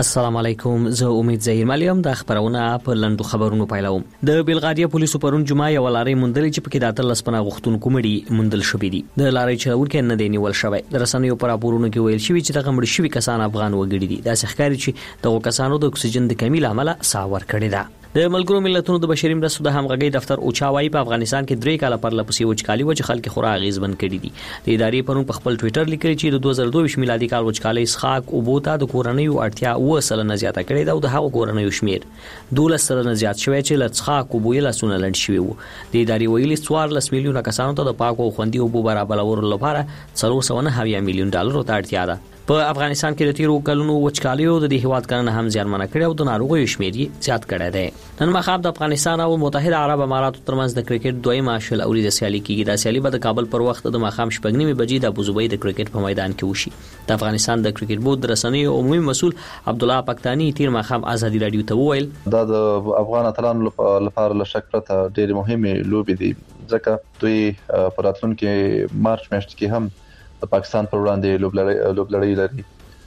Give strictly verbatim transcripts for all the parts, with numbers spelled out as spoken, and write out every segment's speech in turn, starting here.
السلام علیکم، زه امید زهیر ملیم د خبرونه په لندو خبرونو پیلوم. د بلغاریا پولیسو پرون جمعه یو لارې موندلې چې پکې د اتلس پناه غوښتونکو مړي موندل شوې دي. د لارې چلوونکي نه دی نیول شوی. د رسنیو پر راپورونو کې ویل شوی چې دغه مړ شوي کسان افغان وګړي دي. دا ښکاري چې دغه کسانو د اکسیجن د کمی له امله ساه ورکړې ده. د ملګرو ملتونو د بشري مرستو د همغږي دفتر اوچا وايي په افغانستان کې درې کاله پر لپسې وچکالي و چې خلک خورا اغیزمن کړي دي. د ادارې پرون په خپل ټوئیټر لیکلي چې د دوه زره دوه ویشت میلادي کال وچکالي څخه او بوته د کورنیو اړتیا و سلنه زیاته کړې ده او د هغو کورنیو شمیر دولس سلنه زیات شوی چې لڅخه او بوې لاسونه لند شوی وو. د ادارې ویلي څوارلس میلیونه کسانو ته د پاکو او خوندي اوبو برابرولو لپاره څلور سوه نهه میلیون ډالر ته اړتیا ده. په افغانستان کې د تیرو کلونو وچکالیو د دې هیواد کرنه هم زیانمنه کړې او د ناروغیو شمیر یې زیات کړی دی. نن مخاب د افغانستان او متحده عرب اماراتو ترمنځ د کرکټ دویمه شل اوریزه سیالي کیږي. د سیالي به د کابل پر وخت د ماښام شپږ نیمې بجې د ابوظبي د کرکټ په میدان کې وشي. د افغانستان د کرکټ بورډ د رسنیو عمومي مسؤل عبدالله پاکستاني تیر ماښام ازادي رادیو ته وویل دا د افغان اتلانو لپاره له شک پرته ډېرې مهمه لوبې دي ځکه دوی په راتلونکي مارچ میاشت کې هم د پاکستان پر وړاندې لوبلړۍ لري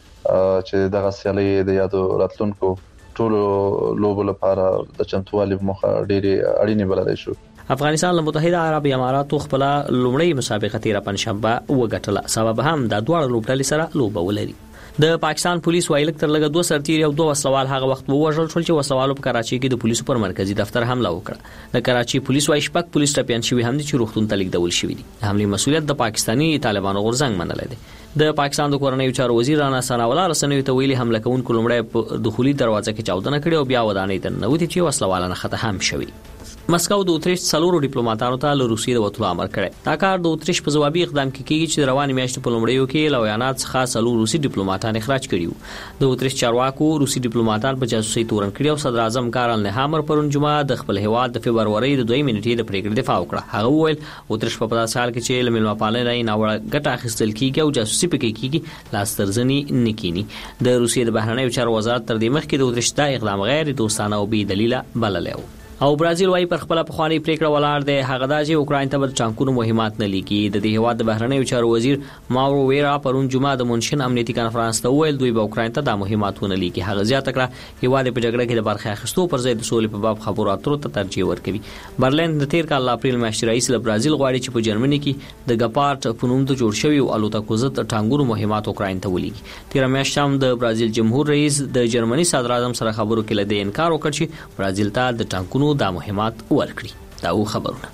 چې دغه سیالي د یادو راتلونکو ټولو لوبو لپاره د چمتووالي موخه ډېرې اړینې بللی شو. افغانستان له متحده عرب اماراتو خپل لومړی مسابقه تیر پنځشنبه وګټله. سبب هم د دواړو لوبډلې سره لوبه ولري. د پاکستان پولیس وایي تر لږه دوه سرتیر او دوه وسلوال هغه وخت ووژل شول چې وسلوالو په کراچۍ کې د پولیسو پر مرکزی دفتر حمله وکړه. د کراچۍ پولیس وایي شپږ پولیس ټپیان شوي هم دي چې روغتون ته لیږدول شوي دي. د حملې مسؤلیت د پاکستاني طالبانو غورځنګ منلی دی. د پاکستان د کورنیو چارو وزیر رانا ثناءالله رسنیو ته ویلي حمله کوونکو لومړی په دخولي دروازه کې چاودنه کړې او بیا ودانۍ ته ننوتي چې وسلواله نښته هم شوي. مسکو د اتریش څلورو ډیپلوماټانو ته له روسیې د وتلو امر کړی. دا کار د اتریش په ځوابي اقدام کې کیږي چې د روانې میاشتې په لومړیو کې له ویانا څخه څلور روسي ډیپلوماټان اخراج کړي وو. د اتریش چارواکو روسي ډیپلوماټان په جاسوسي تورن کړي او صدر اعظم کارل نیهامر پرون جمعه د خپل هیواد د فبرورۍ د دویمې نیټې د پریکړې دفاع وکړه. هغه وویل اتریش په داسې حال کې چې له میلمه پالنې ناوړه ګټه اخیستل کیږي او جاسوسي پکې کیږي لاس ترزنی نکینی. د روسیې د بهرنیو چارو وزارت تر دې مخکې د اتریش دا اقدام غیر دوستانه او بې دلیله بللی و. او برازیل وايي پر خپل پخوانی پریکړه ولاړ دی. هغه دا چې اوکراین ته د ټانکونو مهمات نه لیکي. د دې هیواد د بهرنیو چارو وزیر ماورو ویرا پرون جمعه د مونشن امنیتي کانفرنس ته ویل دوی به اوکراین ته د مهماتونه لیکي. هغه زیاته کړه هیواد په جګړه کې د برخه اخیستو پر ځای د سولې په باب خبرو اترو ته ترجیح ورکوي. برلین د تیر کال اپریل میاشتې رئیس له برازیل غواړي چې په جرمني کې د ګپارټ په نوم د جوړ شوی الوتکو ضد ټانکونو مهمات اوکراین ته ولیکي. تیر میاشت هم د برازیل جمهور رئیس د جرمني صدر اعظم سره خبرو کې لدې انکار وکړ چې برازیل ته د ټانکونو د مهمات ورکړي. دا و خبرونه.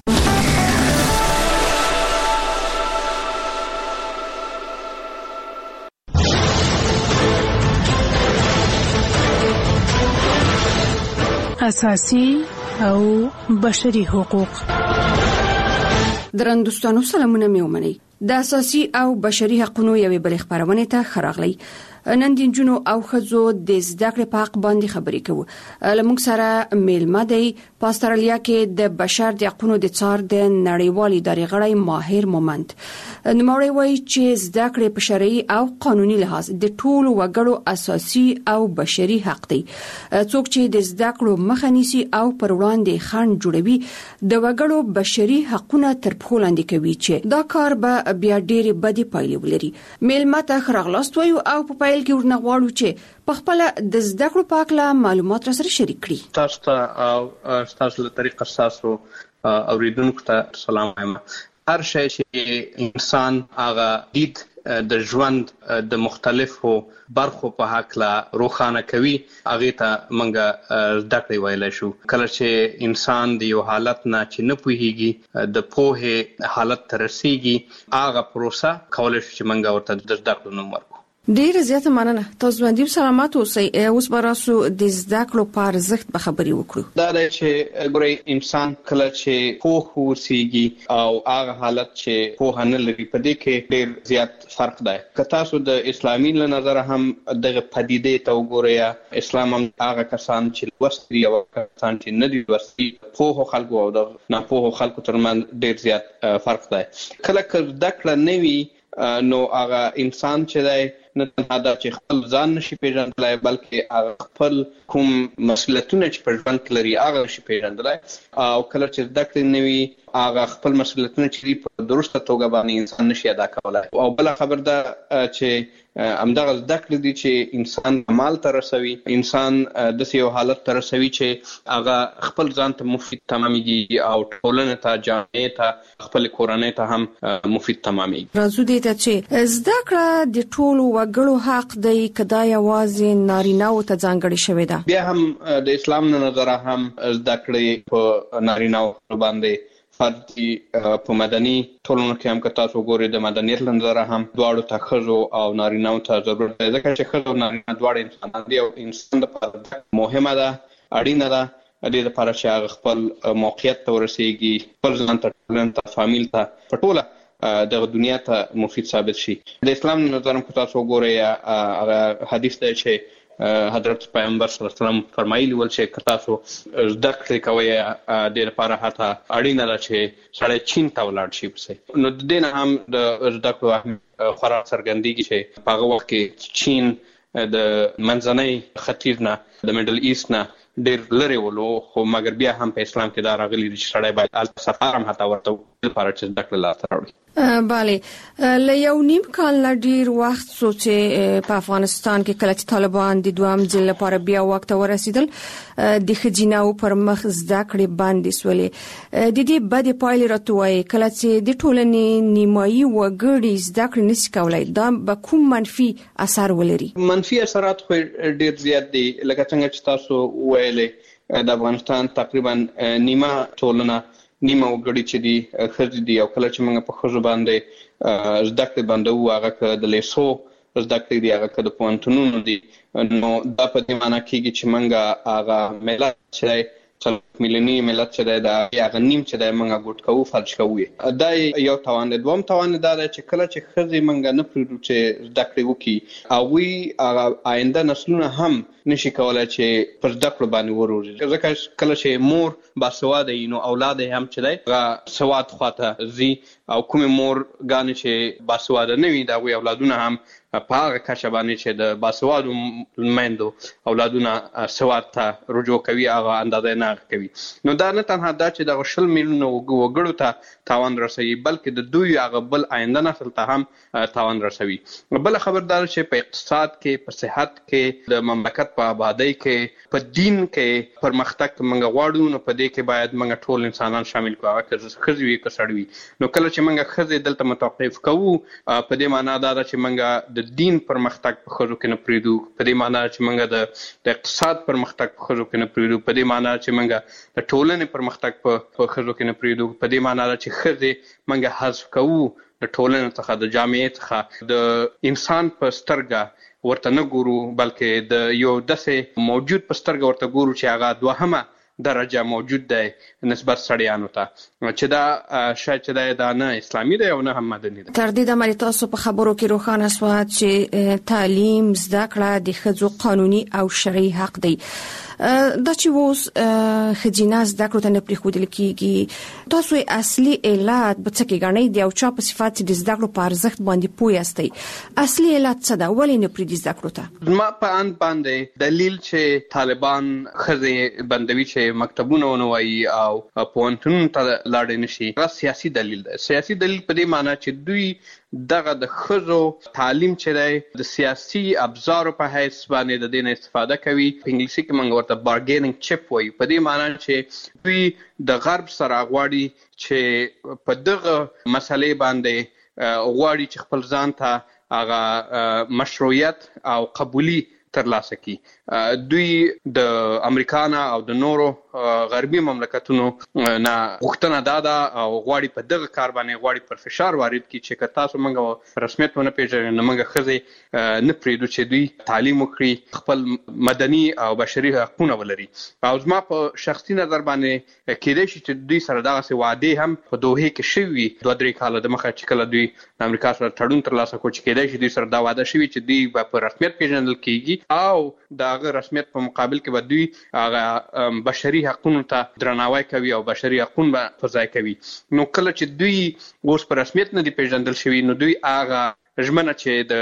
اساسي او بشري حقوق. درندوستانو سلامونه مې ومنئ. د اساسي او بشري حقوقو یوې بلې خبرونه ته خراغلی. نن د جنونو او خزو د زده کړې په حق باندې خبرې کوو. لمونږ سره میلمه دی په استرالیا کې د بشر د حقوقو د څار د نړیوال ادارې غړی ماهر مومند. نوموړی وایي چې زده کړې په شرعي او قانوني لحاظ د ټولو وګړو اساسي او بشري حق دی. څوک چې د زده کړو مخه نیسي او پر وړاندې خنډ جوړوي د وګړو بشري حقوقونه تر پښو لاندې کوي چې دا کار به بیا ډېرې بدې پایلې ولري. میلمه ته ښه راغلاست وایو او په پیل کې ورنه غواړو چې په خپل د زده کړو په اړه معلومات را سره شریک کړي. تاسو ته او تاسو له طریقه تاسو اوریدونکو ته سلام وایم. هر شی چې انسان هغه دید د ژوند د مختلفو برخو په حق لا روښانه کوي هغه ته منګه زده کړې ویلای شو. کله چې انسان د یو حالت نه چې نه پوهیږي د پوهه حالت ته رسیږي هغه پروسه کولای شي چې منګه ورته د زده کړو نوم ورکړو. ډیره زیاته مننه. تاسو باندې سلامات اوسئ. اوس براسو د زده کړو په ارزښت به خبرې وکړو. دا دی چې ګورئ انسان کله چې پوه ورسیږي او هغه حالت چې پوه نه لري په دې کې ډیر زیات فرق دی. که تاسو د اسلامي له نظر هم دغه پدیدې ته وګورئ اسلام هم هغه کسان چې لوستي او کسان چې نه دي لوستي پوه خلکو او د ناپوه خلکو ترمنځ ډیر زیات فرق دی. کله که زده کړه نه وي نو هغه انسان چې دی نه تنها دا چې خپل ځان نشي پیژندلای بلکې هغه خپل کوم مسؤلیتونه چې په ژوند کې لري هغه نشي پیژندلای او کله چې زده کړې نه وي هغه خپل مسؤلیتونه چې په درسته توګه باندې انسان نشي ادا کولای. او بل خبر ده چې همدغه زده کړې دي چې انسان کمال ته رسوي، انسان داسې یو حالت ته رسوي چې هغه خپل ځان ته مفید تمامېږي او ټولنې ته، جامعې ته، خپل کورنۍ ته هم مفید تمامېږي. راځو دې ته چې زده کړه د ټولو وګړو حق دی که دا یوازې نارینه‌وو ته ځانګړې شوې ده؟ بیا هم د اسلام نه نظره هم زده کړې په نارینه‌وو باندې فرض دي. په مدني ټولنو کې هم که تاسو ګورئ د مدنیت له نظره هم دواړو ته ښځو او نارینه‌وو ته ضرورت دی، ځکه چې ښځه او نارینه دواړه انسانان دي او انسان لپاره مهمه ده، اړینه ده د دې لپاره چې هغه خپل موقعیت ته ورسېږي، خپل ځان ته، ټولنې ته، فامیل ته، په ټوله دغه دنیا ته مفید ثابت شي. د اسلام له نظره که تاسو ګورئ هغه حدیث دی چې حضرت پیغمبر صلی الله علیه وسلم فرمایلی ول چې که تاسو زده کړې کوئ د دې لپاره حتی اړینه ده چې سړی چین ته ولاړ شي پسې. نو د دې نه هم د زده کړو اهمیت خورا څرګندېږي چې په هغه وخت کې چین د منځنۍ ختیځ نه، د میډل ایست نه ډېر لرې ولو، خو مګر بیا هم په اسلام کې دا راغلي دي چې سړی باید هلته سفر هم حتی ورته وکړي لپاره چې زده کړه لاسته راوړي. بله، له یو نیم کال نه ډیر وخت څو چې په افغانستان کې کله چې طالبان د دوام ځل لپاره بیا واک ته ورسېدل، د ښځیناو پر مخ زده کړې بندې سولې. د دې بدې پایلې راته وایي کله چې د ټولنې نیمایي وګړي زده کړې نشي کولای، دا به کوم منفي اثر ولري؟ منفي اثرات خو ډیر زیات دي. لکه څنګه چې تاسو ویلې د افغانستان تقریبا نیمه ټولنه، نیمه وګړي چې دي ښځې دي، او کله چې موږ په ښځو باندې زده کړې بندوو، هغه که د لیسو زده کړې دي، هغه که د پوهنتونونو دي، نو دا په دې معنی کېږي چې موږ هغه ملت چې دی، څلور میلیوني ملت چې دی، د هغه نیم چې دی موږ ګوټ کوو، فلج کوو. دا یو تاوان دی. دوم تاوان دا دی چې کله چې ښځې موږ نه پرېږدو چې زده کړې وکړي، هغوی هغه آینده نسلونه هم نشي کولای چې پر زده کړو باندې وروزي، ځکه کله چې مور باسواده وي نو اولاد هم چې دی هغه سواد خواته ځي، او کومې مور ګانې چې باسواده نه وي د هغوی اولادونه هم په هغه کچه باندې چې د باسوادو میندو اولادونه سواد ته رجوع کوي، هغه اندازه نه کوي. نو دا نه تنها دا چې دغه شل میلیونه وګړو ته تاوان رسوي، بلکې د دوی هغه بل آینده نسل ته هم تاوان رسوي. بل خبردار چې په اقتصاد کې، په صحت کې، د مملکت په آبادی کې، په دین کې پرمختګ موږ غواړو، نو په دې کې باید موږ ټول انسانان شامل کړو، هغه که ښځې وي که سړي وي. نو کله چې موږ ښځې دلته متوقف کوو، په دې معنا دا ده چې موږ د دین پرمختګ په ښځو کې نه پرېږدو، په دې معنا چې موږ د اقتصاد پرمختګ په ښځو کې نه پرېږدو، په دې معنا چې موږ د ټولنې پرمختګ په ښځو کې نه پرېږدو، په دې معنا ده چې ښځې موږ حذف کوو د ټولنې څخه، د جامعې څخه، د انسان په سترګه ورته نه ګورو، بلکې د یو داسې موجود په سترګه ورته ګورو چې هغه دوهمه درجه موجود دی نسبت سړیانو ته، چې دا شاید چې دا نه اسلامي دی او نه هم مدني دی. تر دې دمه تاسو په خبرو کې روښانه شوه چې تعلیم، زده کړه د ښځو قانوني او شرعي حق دی. دا چې اوس ښځینه زده کړو ته نه پرېښودل کېږي، تاسو اصلي علت به څه کې ګڼئ؟ د یو چا په صفت چې د زده کړو په ارزښت باندې پوه یاستئ، اصلي علت څه ده؟ ولې نه پرېږدي زده کړو ته؟ زما په اند باندې دلیل چې طالبان ښځې بندوي چې مکتبونه ونه وایي او پوهنتونونو ته لاړې نشي، هغه سیاسي دلیل دی. سیاسي دلیل په دې معنی چې دوی دغه د ښځو تعلیم چې دی د سیاسي ابزارو په حیث باندې د دې نه استفاده کوي. په انګلیسي کې موږ ورته بارګیننګ چپ وایو، په دې معنی چې دوی د غرب سره غواړي چې په دغه مسلې باندې غواړي چې خپل ځان ته هغه مشروعیت او قبولي ترلاسه کی. دوی د امریکا نه او د نورو غربي مملکتونو نه غوښتنه دا ده او غواړي په دغه کار باندې غواړي پر فشار وارد کړي چې که تاسو موږ رسمیت ونه پیژنئ نو موږ ښځې نه پرېږدو چې دوی تعلیم وکړي، خپل مدني او بشري حقونه ولري. او زما په شخصي نظر باندې کېدای شي چې دوی سره دغسې وعدې هم په دوحې کې شوي وي دوه درې کاله دمخه چې کله دوی د امریکا سره تړون ترلاسه کړو، چې کېدای شي دوی سره دا وعده شوي چې دوی به په رسمیت پیژندل کېږي او د هغه رسمیت په مقابل کې به دوی هغه بشري حقونو ته درناوی کوي او بشري حقونه به په ځای کوي. نو کله چې دوی اوس په رسمیت نه دي پیژندل شوي، نو دوی هغه ژمنه چې د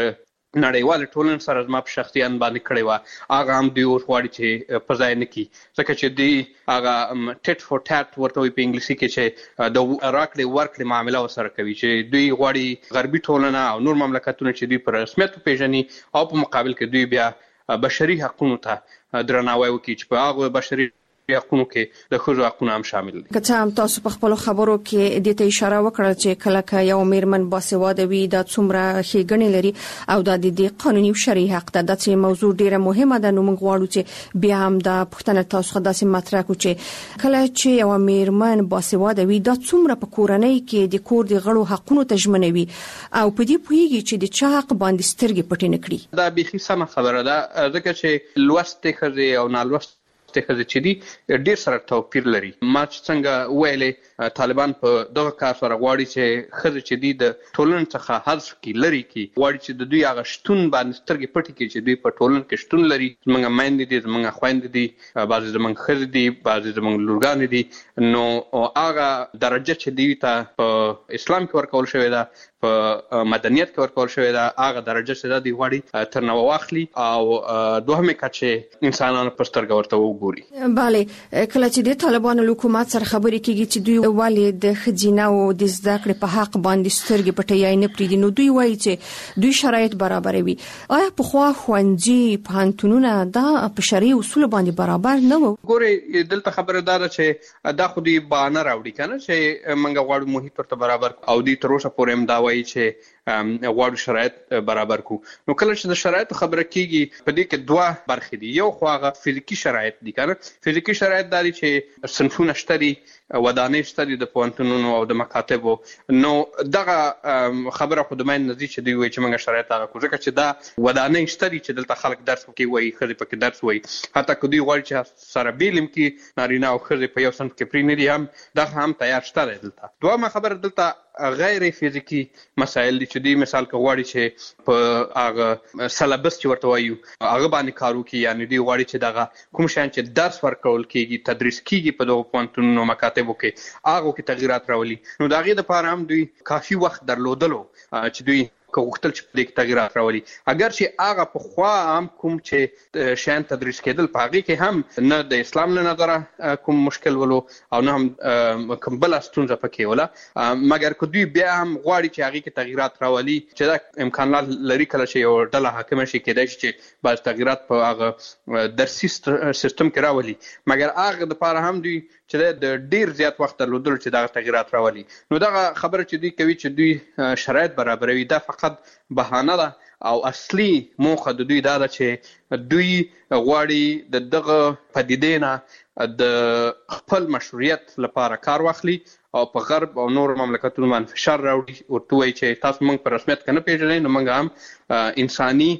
نړیوال ټولنې سره زما په شخصي ان باندې کړی و هغه هم دوی غواړي چې په ځای نه کړي ځکه چې دوی هغه ټیټ فور ټاټ ورته وایي په انګلیسي کې چې د راکړې ورکړې معامله ورسره کوي چې دوی غواړي غربي ټولنه او نور مملکتونه چې دوی په رسمیت وپېژني او په مقابل کې دوی بیا بشري حقونو ته درناوی وکړي چې په هغه بشري حقونو کې د ښځو حقونه هم شامل دي. که څه هم تاسو په خپلو خبرو کې دې ته اشاره وکړه چې کله که یو میرمن باسواده وي دا څومره ښېګڼې لري او دا د دې قانوني او شرعي حق ده. دا چې موضوع ډیره مهمه ده. نو موږ غواړو چې بیا هم دا پوښتنه تاسو خو داسې مطرح کړو چې کله چې یو میرمن باسواده وي دا څومره په کورنۍ کې د کور د غړو حقونو ته ژمنوي او په دې پوهیږي چې د چا حق باندې سترګې پټې نه کړي. دا بیخي سمه خبره ده ځکه چې لوستې ښځې او نالوستې ښځې چې دي ډېر سره توپیر لري. ما چې څنګه ویلې طالبان په دغه کار سره غواړي چې ښځې چې دي د ټولنې څخه حذف کړي لري کړي غواړي چې د دوی هغه شتون باندې سترګې پټې کړي چې دوی په ټولنه کې شتون لري. زموږ میندې دي زموږ خویندې دي بعضې زموږ ښځې دي بعضې زموږ لورګانې دي نو هغه درجه چې دوی ته په اسلام کې ورکول شوې ده په مدنیت کې ورکول شوې ده هغه درجه چې ده دوی غواړي تر نوه واخلي او دوهمې کچې انسانانو په سترګه ورته وګوري. بله کله چې د طالبانو له حکومت سره خبرې کېږي چې دوی ولې د ښځینه او د زده کړې په حق باندې سترګې پټې نه پرېږدي نو دوی وایي چې دوی شرایط برابروي. آیا پخوا ښوونځي پوهنتونونه دا په شرعي اصولو باندې برابر نه وو؟ ګورې دلته خبره دا ده چې دا خو دوی بهانه راوړي که نه چې موږ غواړو محیط ورته برابر او دوی تر اوسه پورې هم دا وایي چې غواړو شرایط برابر کو. نو کله چې د شرایطو خبره کیږي په دې کې دوه برخې دي. یو خو هغه فزیکي شرایط دي کنه. فزیکي شرایط دي چې صنفونه شته دي ودانې شته دي د پوهنتونونو او د مکاتبو. نو دغه خبره خو د مین نزدې چې دوی وایي چې موږ شرایط هغه کو ځکه چې دا ودانې شته دي چې دلته خلک درس وکړي وایي ښځې پکې درس وایي حتی که دوی غواړي چې سره بیلم کې نارینه او ښځې په یو صنف کې پرې نه دي هم دغه هم تیار شته دی دلته. دویمه خبره دلته غیر فزیکی مسایل دي چې دوی مثال که غواړي چې په هغه سلبس چې ورته وایو هغه باندې کار وکړي یعنې دوی غواړي چې دغه کوم شیان چې درس ورکول کېږي تدریس کېږي په دغو پوهنتونونو مکاتبو کې هغو کې تغیرات راولي. نو د هغې دپاره هم دوی کافي وخت درلودلو چې دوی که غوښتل چې په دې کې تغیرات راولي. اگر چې هغه پخوا هم کوم چې شیان تدریس کېدل په هغې کې هم نه د اسلام له نظره کوم مشکل ولو او نه هم کوم بله ستونزه پکې وله مګر که دوی بیا هم غواړي چې هغې کې تغیرات راولي چې دا امکانات لري کله چې یو ډله حاکمه شي کېدای شي چې بعض تغیرات په هغه درسي سیستم کې راولي مګر هغه دپاره هم دوی چې د ډیر زیات وخت درلودلو چې دغه تغیرات راولي. نو دغه خبره چې دوی کوي چې دوی شرایط برابروي دا فقط بهانه ده او اصلي موخه د دوی دا ده چې دوی غواړي د دغه پدیدې نه د خپل مشروعیت لپاره کار واخلي او په غرب او نور مملکتونو باندې فشار راوړي ورته وایي چې تاسو موږ په رسمیت کې نه پېژنئ نو موږ هم انساني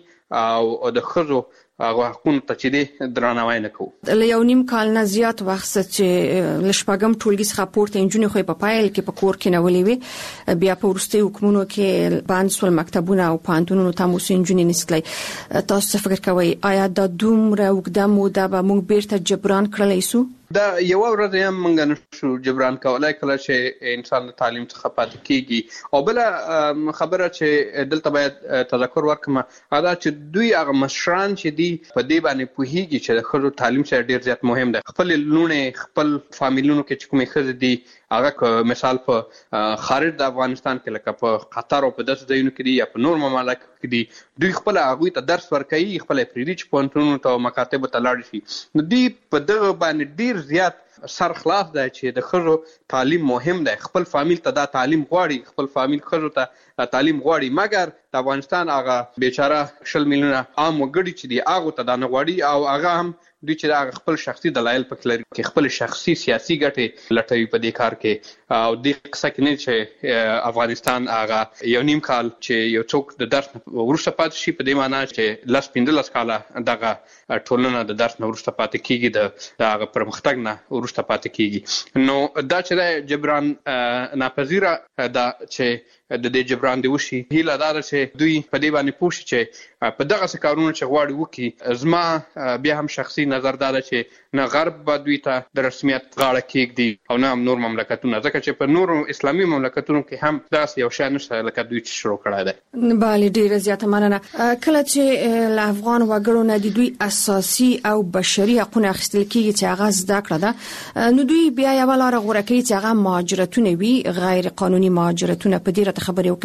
او د ښځو هغه حقونو ته چې دی درناوی نه کوو. له یو نیم کال نه زیات وخت چې له شپږم ټولګي څخه پورته نجونې خو په پایل کې په کور کې نولې وي بیا په وروستیو حکمونو کې بند سول مکتبونه او پوهنتونونو ته مو نجونې نستلی. تاسو څه فکر کوئ آیا دا دومره اوږده موده به موږ بیرته جبران کړلی سو؟ دا یو ورځ هم موږ نشو جبران کولای کله چې انسان د تعلیم څخه پاتې کیږي. او بله خبره چې دلته باید تذکر ورکړم دا چې دوی هغه مشران چې دي په دې باندې پوهیږي چې د ښځو تعلیم سره ډیر زیات مهم دی. خپل لوڼې خپل فامیلونو کې چې کومې ښځې دي هغه مثال په خارج د افغانستان کې لکه په قطر او په داسې ځایونو کې دي یا په نور ممالکو کې دي دوی خپل هغوی ته درس ورکوي خپل پرېږدي چې پوهنتونونو ته او مکاتبو ته لاړ شي. نو دوی په دغه باندې ډیر زیات سر خلاص دی چې د ښځو تعلیم مهم دی. خپل فامیل ته دا تعلیم غواړي خپل فامیل ښځو ته تعلیم غواړي مګر د افغانستان هغه بیچاره شل میلیونه عام وګړي چې دي هغو ته دا نه غواړي او هغه هم دوی چې دا خپل شخصي دلایل پکې لري چې خپل شخصي سیاسي ګټې لټوي په دې کار کې. او دې قصه کې نه چې افغانستان هغه یو نیم کال چې یو څوک د درس وروسته پاتې شي په دې معنا چې لس پنځلس کاله دغه ټولنه د درس نه وروسته پاتې کېږي د هغه پرمختګ نه وروسته پاتې کېږي. نو دا چې جبران ناپذیره ده چې د دې جبران دی وشي. هیله دا ده چې دوی په دې باندې پوه شي چې په دغه څه کارونه چې غواړي وکړي. زما بیا هم شخصي نظر دا ده چې نه غرب به دوی ته د رسمیت غاړه کېږدي او نه هم نور مملکتونه، ځکه چې په نورو اسلامي مملکتونو کې هم داسې یو شی نشته لکه دوی چې شروع کړی دی. بله، ډیره زیاته مننه. کله چې له افغان وګړو نه د دوی اساسي او بشري حقوق اخیستل کېږي چې هغه زده کړه ده، نو دوی بیا یو لار غوره کوي چې هغه مهاجرتونه وي، غیر قانوني مهاجرتونه. په دې راته خبرې